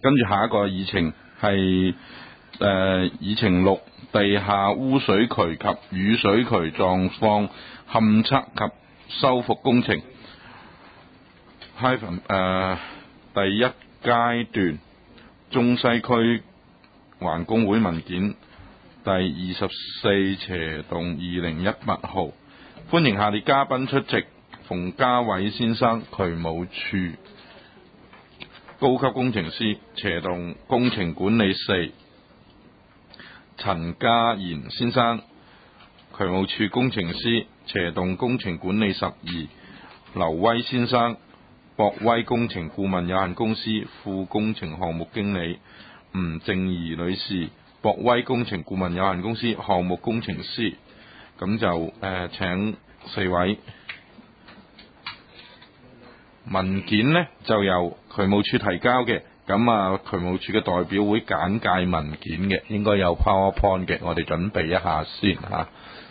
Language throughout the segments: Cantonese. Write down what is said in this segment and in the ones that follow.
跟住下一個議程係議程6地下污水渠及雨水渠狀況勘測及修復工程。第一階段中西區環工會文件第24/2018號，歡迎下列嘉賓出席：馮家偉先生，渠務署高級工程師，斜洞工程管理4；陳家賢先生，渠務署工程師，斜洞工程管理12；劉威先生，博威工程顧問有限公司副工程項目經理；吳靜怡女士，博威工程顧問有限公司項目工程師。咁就請4位。文件呢就由渠務署提交嘅，咁渠務署嘅代表會簡介文件嘅，應該有 PowerPoint 嘅，我哋準備一下先嚇。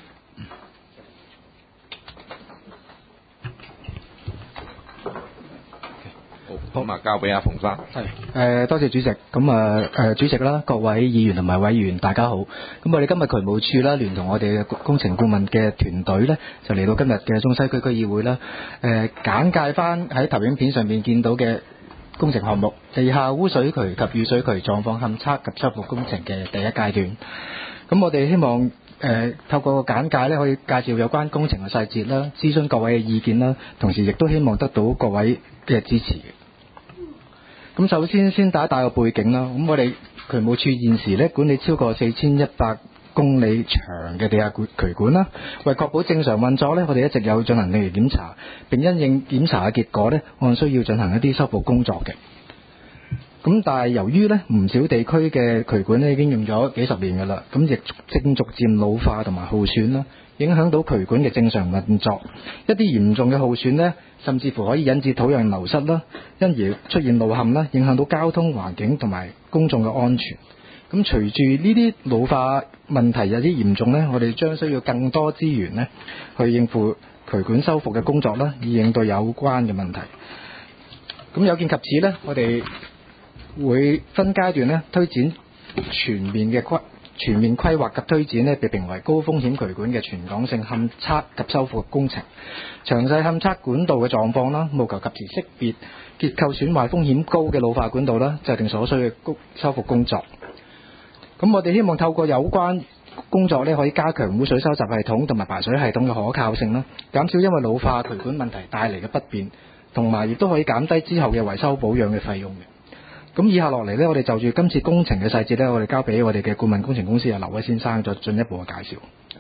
好，咁交俾阿馮生。 多謝主席。主席啦，各位議員同埋委員，大家好。咁我哋今日渠務署啦，聯同我哋嘅工程顧問嘅團隊呢，就嚟到今日嘅中西區區議會啦。簡介翻喺投影片上面見到嘅工程項目，地下污水渠及雨水渠狀況勘測及修復工程嘅第一階段。咁我哋希望透過個簡介呢，可以介紹有關工程嘅細節啦，諮詢各位嘅意見啦，同時亦都希望得到各位嘅支持。咁首先打一個背景啦。咁我哋渠務署現時咧管理超過4100公里長嘅地下渠管啦，為確保正常運作咧，我哋一直有進行定期檢查，並因應檢查嘅結果咧，按需要進行一啲修復工作嘅。咁但係由於咧唔少地區嘅渠管咧已經用咗幾十年㗎啦，咁亦正逐漸老化同埋耗損啦，影響到渠管嘅正常運作。一啲嚴重嘅耗損咧，甚至乎可以引致土壤流失啦，因而出現路陷啦，影響到交通環境同埋公眾嘅安全。咁隨住呢啲老化問題有啲嚴重呢，我哋將需要更多資源呢去應付渠管修復嘅工作啦，以應對有關嘅問題。咁有見及此呢，我哋會分階段呢推展全面規劃及推展呢，被評為高風險渠管嘅全港性勘測及修復工程，詳細勘測管道嘅狀況啦，務求及時識別結構損壞風險高嘅老化管道啦，制定所需嘅修復工作。咁我哋希望透過有關工作呢，可以加強污水收集系統同埋排水系統嘅可靠性啦，減少因為老化渠管問題帶嚟嘅不便，同埋亦都可以減低之後嘅維修保養嘅費用嘅。咁以下落嚟呢，我哋就住今次工程嘅細節呢，我哋交俾我哋嘅顧問工程公司劉威先生再進一步嘅介紹。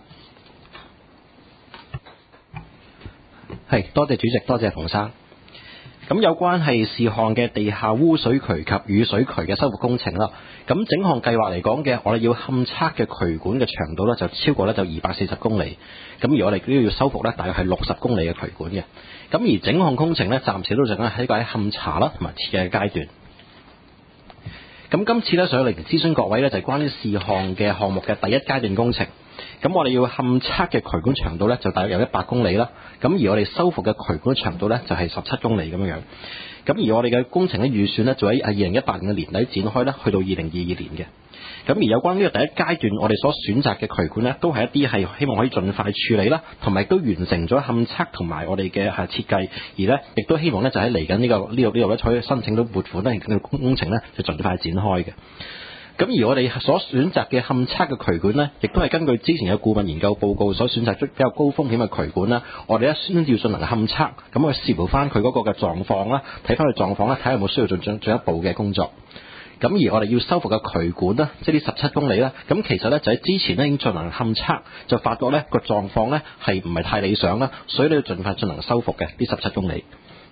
係，多謝主席，多謝馮生。咁有關係事項嘅地下污水渠及雨水渠嘅修復工程啦，咁整項計劃嚟講嘅，我哋要勘測嘅渠管嘅長度呢，就超過呢就240公里，咁而我哋都要修復呢，大約係60公里嘅渠管嘅。咁而整項工程呢，暫時都仲喺個勘查啦同埋設計嘅階段。咁今次呢，上嚟諮詢各位呢，就係關於事項嘅項目嘅第一階段工程。咁我哋要勘測嘅渠管長度呢，就大約有100公里啦。咁而我哋修復嘅渠管長度呢，就係17公里咁樣。咁而我哋嘅工程嘅預算呢，就喺2018年嘅年底展開呢，去到2022年嘅。咁而有關呢個第一階段，我哋所選擇嘅渠管呢，都係一啲係希望可以盡快處理啦，同埋都完成咗勘測同埋我哋嘅設計，而呢亦都希望呢，就喺嚟緊呢度呢可以申請到撥款呢，令到工程呢就盡快展開嘅。咁而我哋所選擇嘅勘測嘅渠管呢，亦都係根據之前嘅顧問研究報告所選擇出比較高風險嘅渠管啦。我哋先要進行勘測，咁去視乎翻佢嗰個嘅狀況啦，睇翻佢狀況啦，睇下有冇需要進一步嘅工作。咁而我哋要修復嘅渠管啦，即係呢17公里啦，咁其實呢，就喺之前呢已經進行勘測，就發覺呢個狀況呢係唔係太理想啦，所以呢要盡快進行修復嘅呢17公里。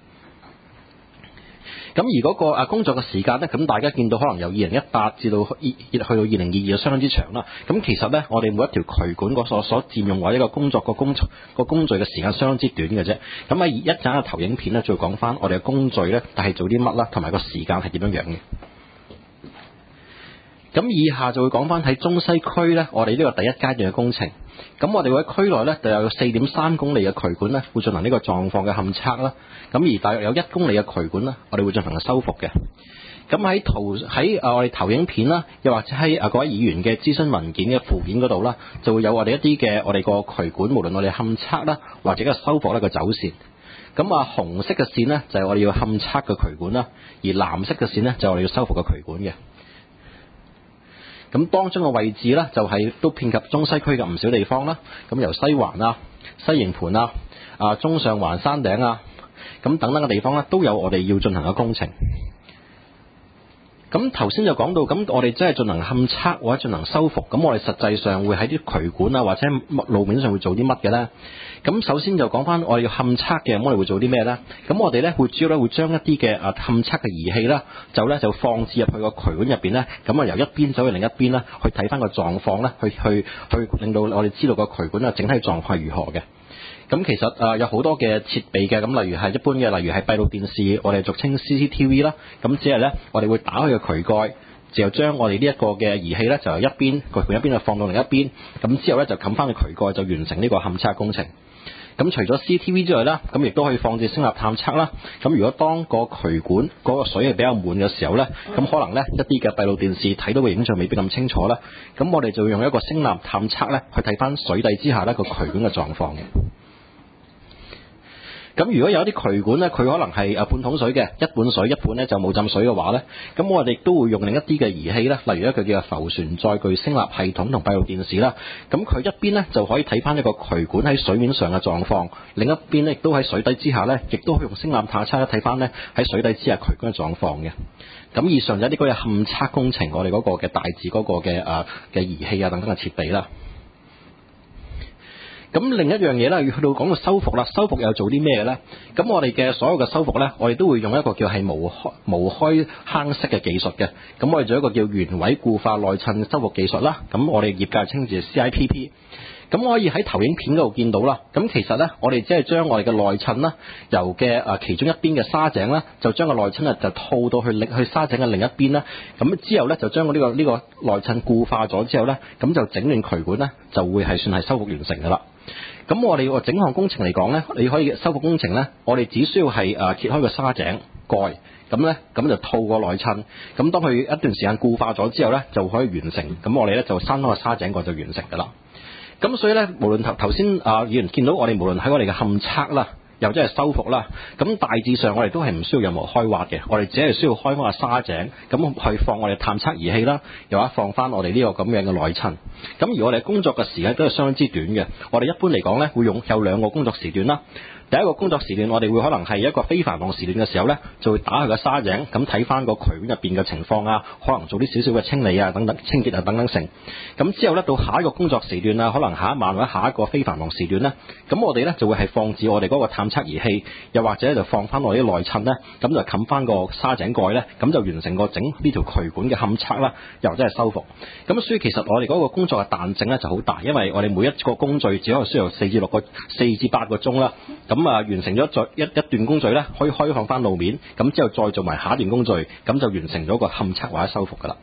咁而嗰個工作嘅時間呢，咁大家見到可能由2018至到去到2022就相當之長啦。咁其實呢，我哋每一條渠管所佔用或者個工序嘅時間相當之短嘅啫。咁喺一陣嘅投影片呢，再講翻我哋嘅工序呢，係做啲乜啦，同埋個時間係點樣樣嘅。咁以下就會講翻喺中西區呢，我哋呢個第一階段嘅工程。咁我哋會喺區內呢，就有4.3公里嘅渠管呢，會進行呢個狀況嘅勘測啦。咁而大約有1公里嘅渠管呢，我哋會進行修復嘅。 咁喺我哋投影片啦，又或者喺各位議員嘅諮詢文件嘅附件嗰度啦，就會有我哋一啲嘅我哋個渠管，無論我哋勘測啦，或者個修復咧個走線。咁紅色嘅線呢，就係我哋要勘測嘅渠管啦，而藍色嘅線呢，就係我哋要修復嘅渠管嘅。咁當中嘅位置呢，就係都遍及中西區嘅唔少地方啦。咁由西環啊、西營盤啊、中上環山頂啊，咁等等嘅地方呢，都有我哋要進行嘅工程。咁頭先就講到，咁我哋真係進行勘測或者進行修復，咁我哋實際上會喺啲渠管啊或者路面上會做啲乜嘅呢？咁首先就講翻我哋要勘測嘅，咁我哋會做啲咩呢？咁我哋呢會主要咧會將一啲嘅勘測嘅儀器啦，就放置入去個渠管入邊呢。咁由一邊走去另一邊呢，去睇翻個狀況呢，去令到我哋知道個渠管嘅整體狀況係如何嘅。咁其實有好多嘅設備嘅，咁例如係一般嘅，例如係閉路電視，我哋俗稱 CCTV 啦。咁只係呢，我哋會打開個渠蓋，就將我哋呢一個嘅儀器呢，就由一邊渠管一邊就放到另一邊，咁之後呢，就冚翻個渠蓋，就完成呢個勘測工程。咁除咗 CCTV 之外啦，咁亦都可以放置聲納探測啦。咁如果當個渠管嗰個水係比較滿嘅時候呢，咁可能呢一啲嘅閉路電視睇到嘅影像未必咁清楚啦。咁我哋就用一個聲納探測呢，去睇翻水底之下呢個渠管嘅狀況嘅。咁如果有一啲渠管呢，佢可能係半桶水嘅，一半水一半呢就冇浸水嘅話呢，咁我哋都會用另一啲嘅儀器啦，例如一個叫浮船載具聲納系統同閉路電視啦。咁佢一邊呢就可以睇翻一個渠管喺水面上嘅狀況，另一邊呢亦都喺水底之下呢，亦都可以用聲納探測睇翻呢喺水底之下渠管嘅狀況嘅。咁以上就係啲嗰嘅勘測工程，我哋嗰個嘅大致嗰個嘅儀器啊等等嘅設備啦。咁另一樣嘢咧，去到講到修復啦，修復又做啲咩咧？咁我哋嘅所有嘅修復咧，我哋都會用一個叫係無開坑式嘅技術嘅。咁我哋做一個叫原位固化內襯修復技術啦。咁我哋業界稱之為 CIPP。咁可以喺投影片嗰度見到啦。咁其實咧，我哋只係將我哋嘅內襯啦，由嘅其中一邊嘅沙井啦，就將個內襯就套到去沙井嘅另一邊啦。咁之後咧，就將呢個內襯固化咗之後咧，咁就整亂渠管咧，就會係算係修復完成㗎啦。咁我哋整項工程嚟講呢，你可以修復工程呢，我哋只需要係揭開個沙井蓋，咁就套個內襯，咁當佢一段時間固化咗之後呢，就可以完成。咁我哋呢就閂開個沙井蓋就完成㗎啦。咁所以呢，無論頭先議員見到我哋無論喺我哋嘅勘測啦，又或者係修復啦，咁大致上我哋都係唔需要任何開挖嘅，我哋只係需要開翻個沙井，咁去放我哋探測儀器啦，又或者放翻我哋呢個咁樣嘅內襯。咁而我哋工作嘅時間都係相當之短嘅，我哋一般嚟講呢，會有2個工作時段啦。第一個工作時段，我哋會可能係一個非繁忙時段嘅時候呢，就會打開個沙井，咁睇翻個渠管入邊嘅情況啊，可能做啲少少嘅清理啊，等等清潔啊，等等成。咁之後呢，到下一個工作時段啊，可能下一晚或者下一個非繁忙時段呢，咁我哋呢就會係放置我哋嗰個探測儀器，又或者就放翻我啲內襯呢，咁就冚翻個沙井蓋呢，咁就完成個整呢條渠管嘅勘測啦，又或者係修復。咁所以其實我哋嗰個工作嘅彈性呢就好大，因為我哋每一個工序只可以需要4至8個鐘啦。咁完成咗一段工序咧，可以開放翻路面，咁之後再做埋下一段工序，咁就完成咗個勘測或者修復噶啦。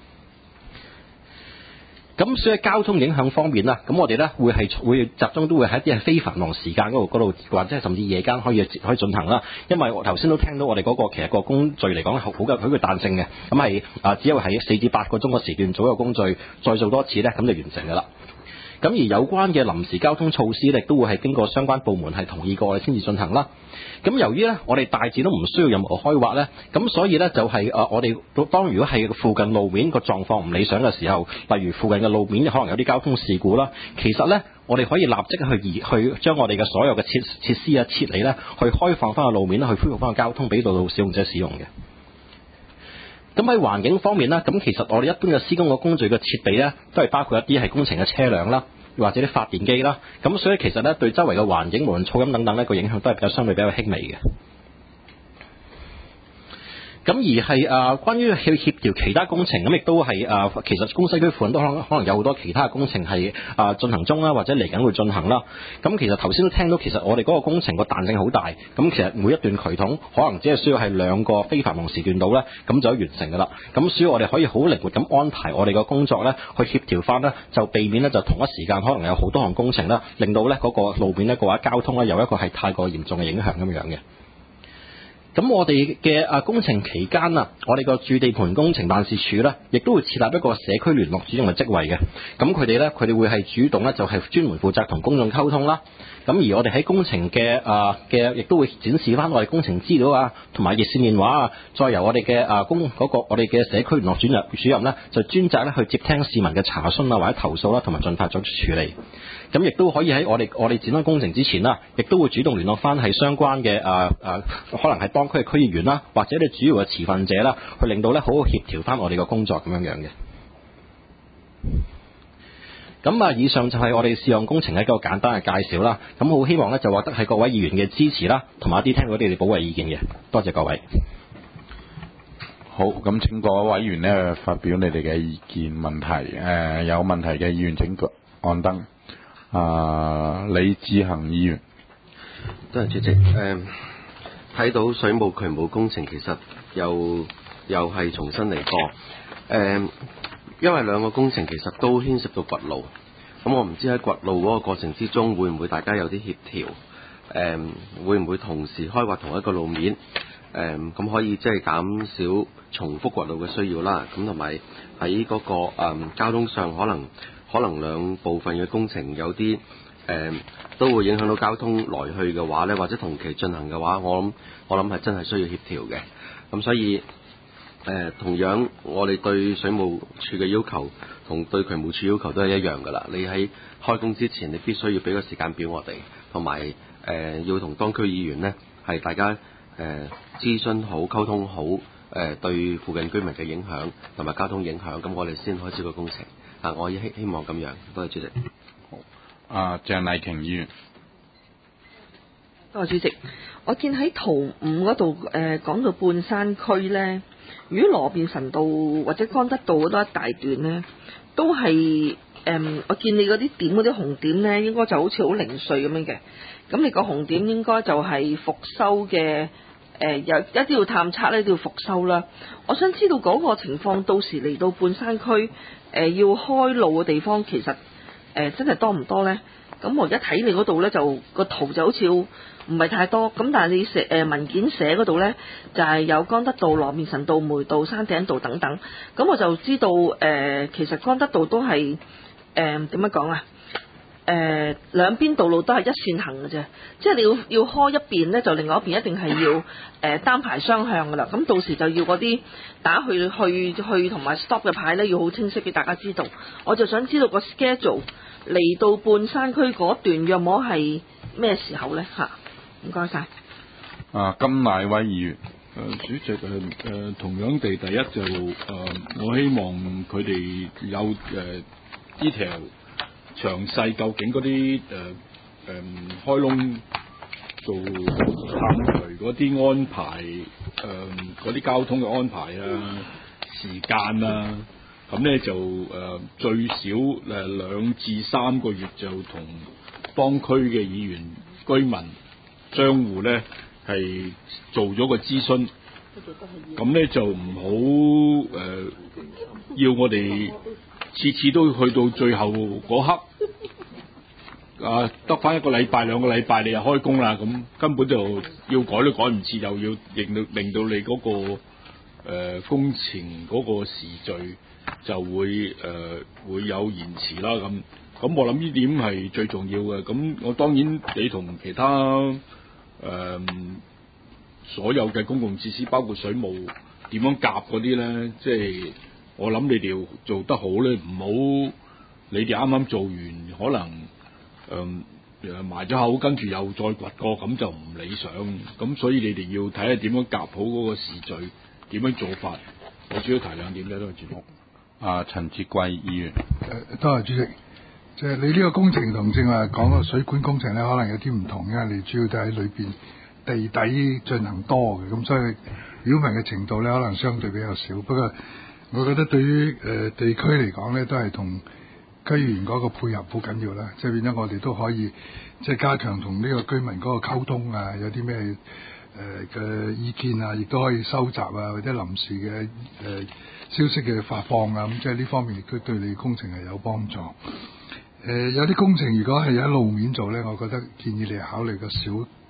咁所以交通影響方面啦，咁我哋咧會集中都會喺一啲係非繁忙時間嗰度，或者係甚至夜間可以進行啦。因為我頭先都聽到我哋嗰個其實個工序嚟講係好嘅彈性嘅，咁係只有喺4至8個鐘嘅時段做一個工序，再做多次咧，咁就完成噶啦。咁而有關嘅臨時交通措施咧，都會係經過相關部門係同意過先至進行啦。咁由於咧，我哋大致都唔需要任何開挖咧，咁所以咧就係我哋當如果係附近路面個狀況唔理想嘅時候，例如附近嘅路面可能有啲交通事故啦，其實咧我哋可以立即去將我哋嘅所有嘅設施啊撤離咧，去開放翻個路面去恢復翻個交通俾道路使用者使用嘅。咁喺環境方面呢，咁其實我哋一般嘅施工嘅工序嘅設備呢，都係包括一啲係工程嘅車輛啦，或者啲發電機啦，咁所以其實呢，對周圍嘅環境無論噪音等等呢個影響都係相對比較輕微嘅。咁而係關於去協調其他工程，咁亦都係其實中西區附近都可能有好多其他嘅工程係進行中啦，或者嚟緊會進行啦。咁其實頭先都聽到，其實我哋嗰個工程個彈性好大。咁其實每一段渠統可能只係需要係2個非繁忙時段度咧，咁就可以完成噶啦。咁所以我哋可以好靈活咁安排我哋嘅工作咧，去協調翻咧，就避免咧就同一時間可能有好多項工程啦，令到咧嗰個路面咧或者交通咧有一個係太過嚴重嘅影響咁樣嘅。 咁我哋嘅工程期間啊，我哋個駐地盤工程辦事處咧，亦都會設立一個社區聯絡主任嘅職位嘅。咁佢哋會係主動咧，就係專門負責同公眾溝通啦。咁而我哋喺工程嘅亦都會展示翻我哋工程資料啊，同埋熱線電話啊，再由我哋嘅我哋嘅社區聯絡主任咧，就專責咧去接聽市民嘅查詢啊或者投訴啦，同埋盡快作出處理。咁亦都可以喺我哋展開工程之前啦，亦都會主動聯絡翻係相關嘅可能係當區嘅區議員啦，或者你主要嘅持份者啦，去令到咧好好協調翻我哋個工作咁樣嘅。咁以上就係我哋試項工程嘅一個簡單嘅介紹啦。咁好希望咧就獲得係各位議員嘅支持啦，同埋一啲聽到你哋寶貴意見嘅。多謝各位。 好，咁請各位委員呢發表你哋嘅意見問題。有問題嘅議員請按燈。李志恒議員。 多謝主席。睇到水務渠務工程其實又係重新嚟過。因為兩個工程其實都牽涉到掘路，咁我唔知喺掘路嗰個過程之中會唔會大家有啲協調，會唔會同時開挖同一個路面，咁可以即係減少重複掘路嘅需要啦。咁同埋喺嗰個交通上可能兩部分嘅工程有啲都會影響到交通來去嘅話呢，或者同期進行嘅話，我諗係真係需要協調嘅。咁所以同樣我哋對水務署嘅要求同對渠務署要求都係一樣噶啦。你喺開工之前，你必須要俾個時間表我哋，同埋要同當區議員呢係大家諮詢好、溝通好，對附近居民嘅影響同埋交通影響，咁我哋先開始個工程。我希望咁樣。多謝主席。 好，鄭麗瓊議員。 多謝主席。我見喺圖5嗰度講到半山區呢，如果羅便臣道或者江德道嗰度一大段呢，都係我見你嗰啲點嗰啲紅點呢，應該就好似好零碎咁樣嘅。咁你個紅點應該就係復修嘅，有一啲要探測呢，都要復修啦。我想知道嗰個情況，到時嚟到半山區要開路嘅地方，其實真係多唔多呢？咁我而家睇你嗰度呢，就個圖就好似唔係太多，咁但係你文件寫嗰度呢，就係有江德道、羅便臣道、梅道、山頂道等等，咁我就知道其實江德道都係點樣講啊？兩邊道路都係一線行嘅啫，即係你要開一邊呢，就另外一邊一定係要單排雙向噶啦。咁到時就要嗰啲打去同埋 stop 嘅牌呢，要好清晰俾大家知道。我就想知道個 schedule 嚟到半山區嗰段約莫係咩時候呢？嚇，唔該晒。 金乃威議員。 主席同樣地，第一就我希望佢哋有detail 詳細究竟嗰啲開窿做探渠嗰啲安排，嗰啲交通嘅安排啊、時間啊，咁咧就最少2至3個月就同當區嘅議員、居民、商戶咧係做咗個諮詢，咁咧就唔好要我哋次次都去到最後嗰刻，得返1個禮拜、2個禮拜你又開工啦，咁根本就要改都改唔切，又要令到你嗰個工程嗰個時序就會有延遲啦。咁我諗呢點係最重要嘅。咁我當然你同其他所有嘅公共設施，包括水務點樣夾嗰啲咧，即係我諗你哋做得好咧，唔好你哋啱啱做完，可能埋咗口，跟住又再掘過，咁就唔理想。咁所以你哋要睇下點樣夾好嗰個時序，點樣做法。我主要提2點啫，都係節目。 陳志貴議員。 多謝主席。即係你呢個工程同正話講個水管工程咧，可能有啲唔同，因為你主要都喺裏邊地底進行多嘅，咁所以擾民嘅程度咧，可能相對比較少。不過我覺得對於地區嚟講咧，都係同區議員嗰個配合好緊要啦。即係變咗我哋都可以即係加強同呢個居民嗰個溝通啊，有啲咩嘅意見啊，亦都可以收集啊，或者臨時嘅消息嘅發放啊，咁即係呢方面亦都對你工程係有幫助。有啲工程如果係喺路面做咧，我覺得建議你考慮個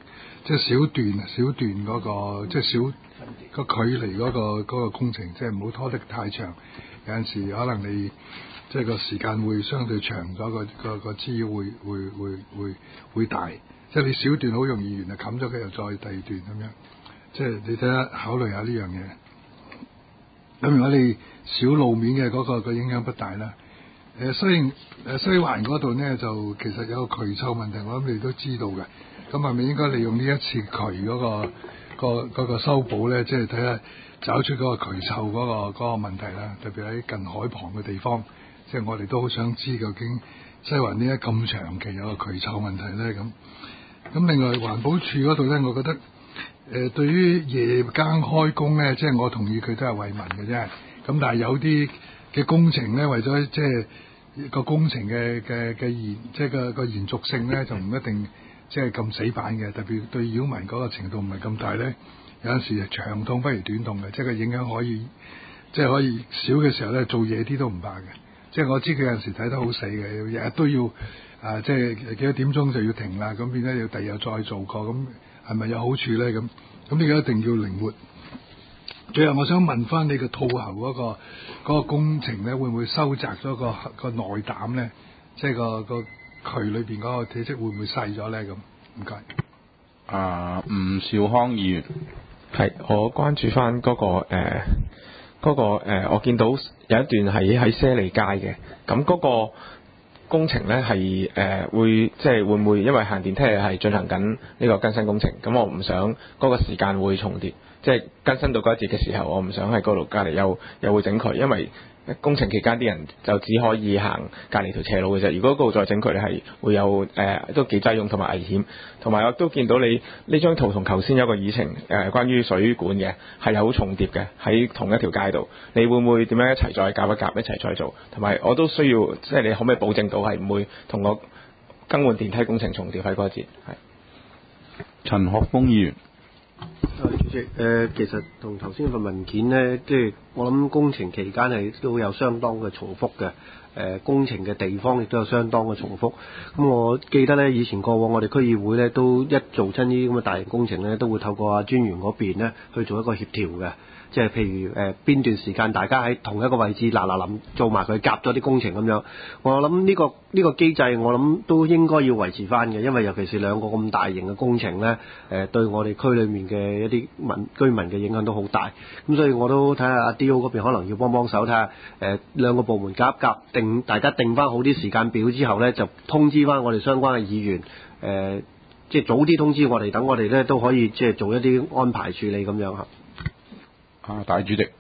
即係小段嗰個即係小個距離嗰個工程，即係唔好拖得太長。有陣時可能你即係個時間會相對長咗，個滋擾會大。即係你小段好容易完，就冚咗佢又再第二段咁樣。即係你睇下考慮下呢樣嘢。咁如果你小路面嘅嗰個影響不大啦。雖然西環嗰度呢，就其實有個渠臭問題，我諗你都知道嘅。咁係咪應該利用呢一次渠嗰個修補呢？即係睇下找出嗰個渠臭嗰個問題啦。特別喺近海旁嘅地方，即係我哋都好想知究竟西環點解咁長期有個渠臭問題呢？咁另外環保署嗰度呢，我覺得對於夜更開工呢，即係我同意佢都係為民嘅啫。咁但係有啲嘅工程咧，為咗即係個工程嘅即係個延續性咧，就唔一定即係咁死板嘅。特別對擾民嗰個程度唔係咁大咧，有陣時長痛不如短痛嘅，即係個影響可以即係可以少嘅時候咧，做夜啲都唔怕嘅。即係我知佢有陣時睇得好死嘅，日日都要即係幾多點鐘就要停啦，咁變咗要第二日再做過，咁係咪有好處咧？咁呢個一定要靈活。最後我想問翻你個吐喉嗰個工程咧，會唔會收窄咗個內膽咧？即係個渠裏邊嗰個體積會唔會細咗咧？咁唔該。 吳兆康議員， 係我關注翻嗰個我見到有一段係喺些利街嘅，咁嗰個工程咧係會即係會唔會因為行電梯係進行緊呢個更新工程，咁我唔想嗰個時間會重疊。即係更新到嗰一節嘅時候，我唔想喺嗰度隔離又會整佢，因為工程期間啲人就只可以行隔離條斜路嘅啫。如果嗰度再整佢咧，係會有都幾擠擁同埋危險。同埋我都見到你呢張圖同頭先有個議程關於水管嘅係有重疊嘅喺同一條街度。你會唔會點樣一齊再夾一夾一齊再做？同埋我都需要即係你可唔可以保證到係唔會同我更換電梯工程重疊喺嗰一節？係陳學鋒議員。 主席，其實同頭先份文件呢，即係我諗工程期間係都有相當嘅重複嘅，工程嘅地方亦都有相當嘅重複。咁我記得呢，以前過往我哋區議會呢，都一做親呢啲咁嘅大型工程呢，都會透過專員嗰邊呢去做一個協調嘅。即係譬如邊段時間大家喺同一個位置臨做埋佢夾咗啲工程咁樣，我諗呢個機制我諗都應該要維持翻嘅，因為尤其是兩個咁大型嘅工程呢，對我哋區裏面嘅一啲居民嘅影響都好大。咁所以我都睇下阿 D.O. 嗰邊可能要幫手睇下兩個部門夾一夾，大家定翻好啲時間表之後呢，就通知翻我哋相關嘅議員，即係早啲通知我哋，等我哋呢都可以即係做一啲安排處理咁樣嚇。 大主席，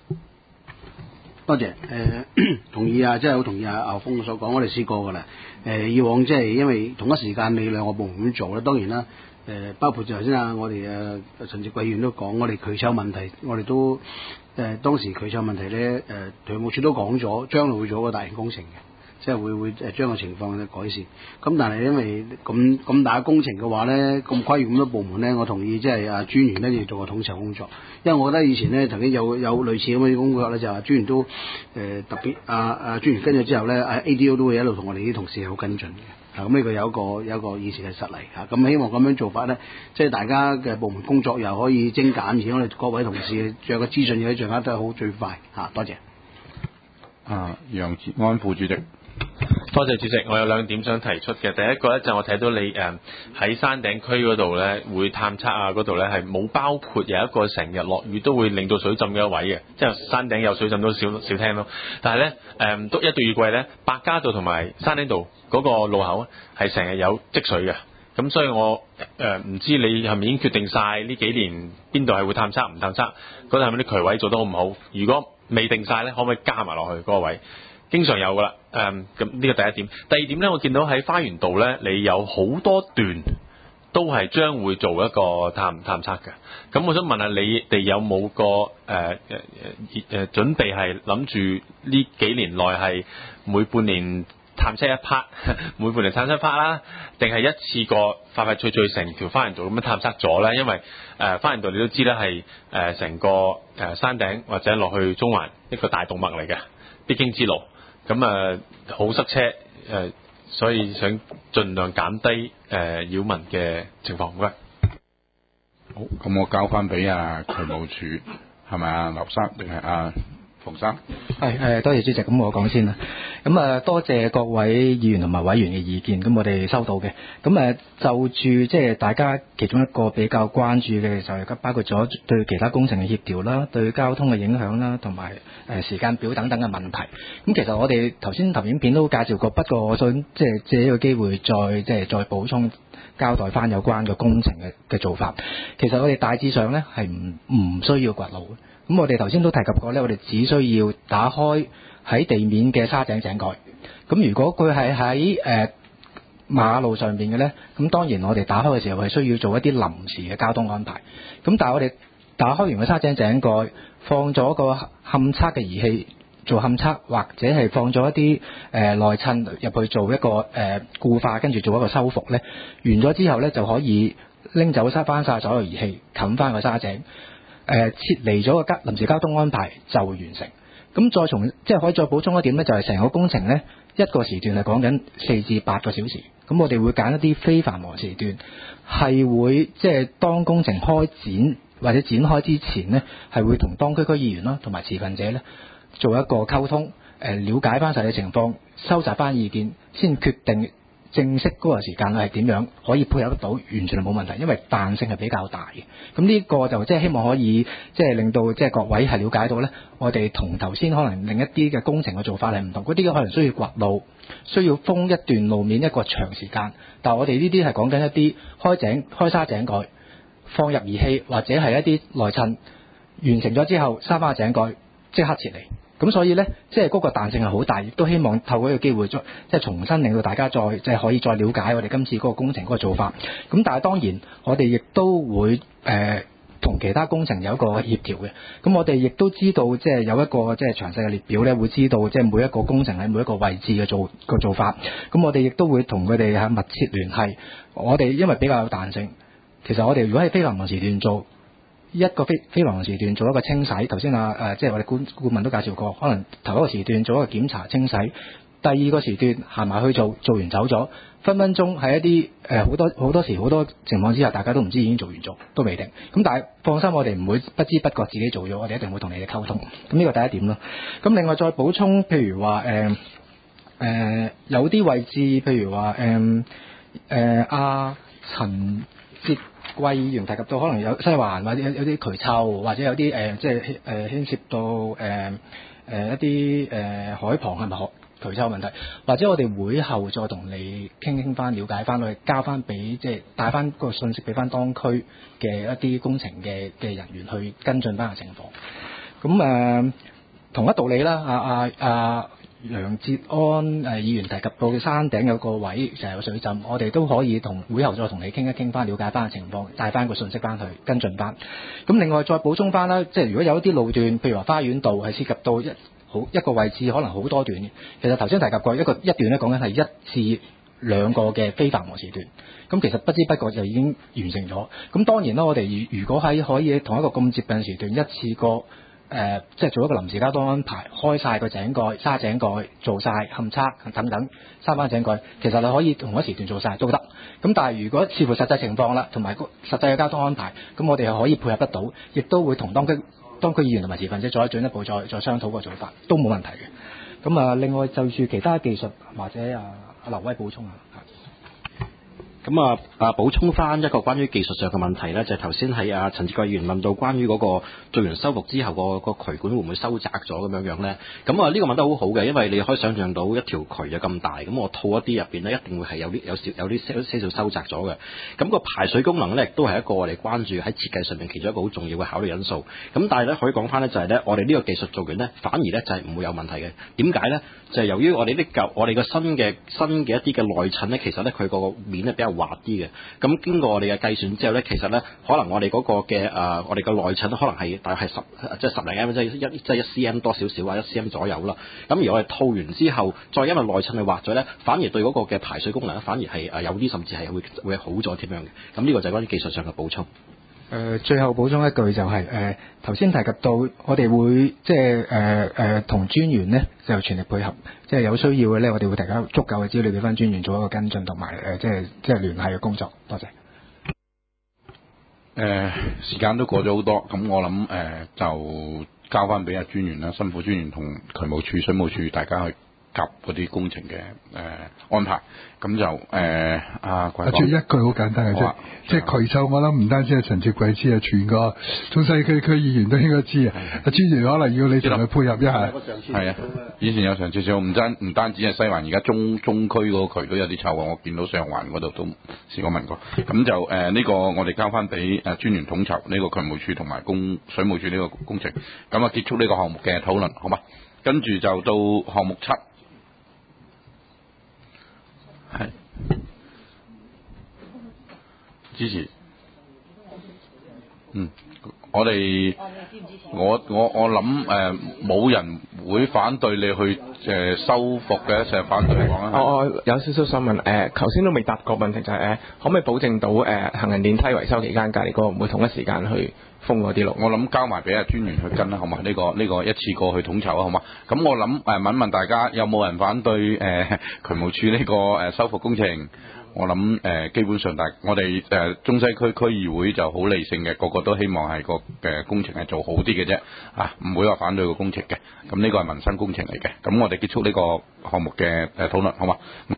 多謝。同意啊，真係好同意阿牛峰所講，我哋試過㗎啦。以往即係因為同一時間你兩個部門咁做咧，當然啦。包括就頭先我哋陳志貴議員都講，我哋渠臭問題，我哋都當時渠臭問題咧，渠務署都講咗，將來會做個大型工程嘅。即係會將個情況改善，咁但係因為咁大嘅工程嘅話咧，咁跨越咁多部門咧，我同意即係專員咧要做個統籌工作，因為我覺得以前咧曾經有類似咁嘅工作咧，就話專員都特別專員跟咗之後咧，ADO 都會一路同我哋啲同事係好跟進嘅，咁呢個有一個以前嘅實例嚇，咁希望咁樣做法咧，即係大家嘅部門工作又可以精簡，而且我哋各位同事仲有個資訊嘅掌握都係好最快嚇，多謝。 楊哲安副主席。 多謝主席，我有兩點想提出嘅。第一個咧就我睇到你喺山頂區嗰度咧會探測啊，嗰度咧係冇包括有一個成日落雨都會令到水浸嘅一位嘅，即係山頂有水浸都少聽咯。但係咧都一到雨季咧，百家道同埋山頂道嗰個路口係成日有積水嘅。咁所以我唔知你係咪已經決定晒呢幾年邊度係會探測唔探測，嗰度係咪啲渠位做得好唔好？如果未定晒咧，可唔可以加埋落去嗰個位？經常有噶啦，咁呢個第一點。第二點咧，我見到喺花園道咧，你有好多段都係將會做一個探測嘅。咁我想問下你哋有冇個準備係諗住呢幾年內係每半年探測一 part， 每半年探測一 part 啦，定係一次過快脆成條花園道咁樣探測咗咧？因為花園道你都知咧係成個山頂或者落去中環一個大動脈嚟嘅必經之路。咁好塞車，所以想盡量減低擾民嘅情況。唔該。 好，咁我交翻俾渠務署，係咪啊，劉生定係阿馮生？ 係多謝主席，咁我講先啦。咁多謝各位議員同埋委員嘅意見，咁我哋收到嘅。咁就住即係大家其中一個比較關注嘅就係包括咗對其他工程嘅協調啦，對交通嘅影響啦，同埋時間表等等嘅問題。咁其實我哋頭先投影片都介紹過，不過我想即係借呢個機會再補充交代翻有關嘅工程嘅做法。其實我哋大致上咧係唔需要掘路嘅。咁我哋頭先都提及過咧，我哋只需要打開喺地面嘅沙井井蓋。咁如果佢係喺馬路上邊嘅咧，咁當然我哋打開嘅時候係需要做一啲臨時嘅交通安排。咁但係我哋打開完個沙井井蓋，放咗個勘測嘅儀器做勘測，或者係放咗一啲內襯入去做一個固化，跟住做一個修復咧，完咗之後咧就可以拎走翻晒所有儀器，冚翻個沙井。撤離咗個臨時交通安排就會完成。咁即係可以再補充一點咧，就係成個工程咧一個時段係講緊4至8個小時。咁我哋會揀一啲非繁忙時段，係會即係當工程開展或者展開之前呢，係會同當區議員啦同埋持份者咧做一個溝通，了解翻晒嘅情況，收集翻意見，先決定正式嗰個時間係點樣可以配合得到，完全係冇問題，因為彈性係比較大嘅。咁呢個就即係希望可以即係令到即係各位係了解到呢，我哋同頭先可能另一啲嘅工程嘅做法係唔同，嗰啲可能需要掘路，需要封一段路面一個長時間，但係我哋呢啲係講緊一啲開沙井蓋，放入儀器或者係一啲內襯，完成咗之後閂翻井蓋即刻撤離。咁所以呢，即係嗰個彈性係好大，亦都希望透過呢個機會即係重新令到大家即係可以再了解我哋今次嗰個工程嗰個做法。咁但係當然我哋亦都會同其他工程有一個協調嘅。咁我哋亦都知道即係有一個即係詳細嘅列表呢，會知道即係每一個工程喺每一個位置嘅做法。咁我哋亦都會同佢哋密切聯繫。我哋因為比較有彈性，其實我哋如果係非繁忙時段做一個非繁忙時段做一個清洗，頭先即係我哋顧問都介紹過，可能頭一個時段做一個檢查清洗，第二個時段行埋去做完走咗，分鐘喺一啲好多時好多情況之下，大家都唔知已經做完咗，都未定。咁但係放心，我哋唔會不知不覺自己做咗，我哋一定會同你哋溝通。咁呢個第一點咯。咁另外再補充，譬如話有啲位置，譬如話陳捷貴議員提及到可能有西環或者有啲渠臭，或者有啲即係牽涉到一啲海旁係咪渠臭問題，或者我哋會後再同你傾翻，了解翻，我哋交翻俾即係帶翻個信息俾翻當區嘅一啲工程嘅人員去跟進翻個情況。咁同一道理啦，楊哲安議員提及到嘅山頂有個位成日有水浸，我哋都可以同會後再同你傾一傾翻，了解翻嘅情況，帶翻個信息翻去跟進翻。咁另外再補充翻啦，即係如果有一啲路段，譬如話花園道係涉及到一個位置可能好多段嘅，其實頭先提及過一段咧講緊係1至2個嘅非繁忙時段，咁其實不知不覺就已經完成咗。咁當然啦，我哋如果喺可以同一個咁接近時段一次過即係做一個臨時交通安排，開晒個井蓋、沙井蓋，做晒勘測等等，閂翻井蓋，其實你可以同一時段做晒都得。咁但係如果視乎實際情況啦，同埋實際嘅交通安排，咁我哋係可以配合得到，亦都會同當區議員同埋持份者再進一步再商討個做法，都冇問題嘅。咁另外就住其他技術或者阿劉威補充啊。 咁補充翻一個關於技術上嘅問題咧，就係頭先係陳捷貴議員問到關於嗰個做完修復之後個渠管會唔會收窄咗咁樣咧？咁呢個問得好好嘅，因為你可以想象到一條渠有咁大，咁我套一啲入邊咧，一定會係有啲些少收窄咗嘅。咁個排水功能咧，亦都係一個我哋關注喺設計上面其中一個好重要嘅考慮因素。咁但係咧可以講翻咧，就係咧我哋呢個技術做完咧，反而咧就係唔會有問題嘅。點解咧？就係由於我哋我哋個新嘅一啲嘅內襯咧，其實咧佢個面咧比較滑啲嘅。咁經過我哋嘅計算之後咧，其實咧可能我哋嗰個嘅我哋嘅內襯可能係大概係10零 m， 即係1 cm 多少少啊，1 cm 左右啦。咁而我哋套完之後，再因為內襯去滑咗咧，反而對嗰個嘅排水功能咧，反而係有啲甚至係會好咗添樣嘅。咁呢個就係關於技術上嘅補充。 最後補充一句就係頭先提及到我哋會即係同專員呢就全力配合，即係有需要嘅呢，我哋會提供足夠嘅資料俾翻專員做一個跟進同埋即係聯繫嘅工作。多謝。 時間都過咗好多，咁我諗就交翻俾阿專員啦，辛苦專員同渠務處、水務處大家去夾嗰啲工程嘅安排，咁就阿貴一句好簡單嘅啫，即係渠秀，我諗唔單止係陳志貴知啊，全個中西區區議員都應該知啊。阿專員可能要你同佢配合一下。 係啊，以前有上次少，唔單止係西環，而家中區嗰個渠都有啲臭啊！我見到上環嗰度都試過問過，咁就呢個我哋交翻俾專員統籌呢個渠務處同埋水務處呢個工程，咁啊結束呢個項目嘅討論，好嘛？跟住就到項目7。係支持，我哋我諗冇人會反對你去修復嘅，成日反對嚟講啊。 我有少少想問頭先都未答過問題，就係可唔可以保證到行人電梯維修期間隔離嗰個唔會同一時間去封嗰啲路？ 我諗交埋俾阿專員去跟啦，好嘛？呢個一次過去統籌啊，好嘛？咁我諗問問大家有冇人反對渠務處呢個修復工程？我諗基本上我哋中西區區議會就好理性嘅，個個都希望係個工程係做好啲嘅啫，唔會話反對個工程嘅。咁呢個係民生工程嚟嘅。咁我哋結束呢個項目嘅討論，好嘛？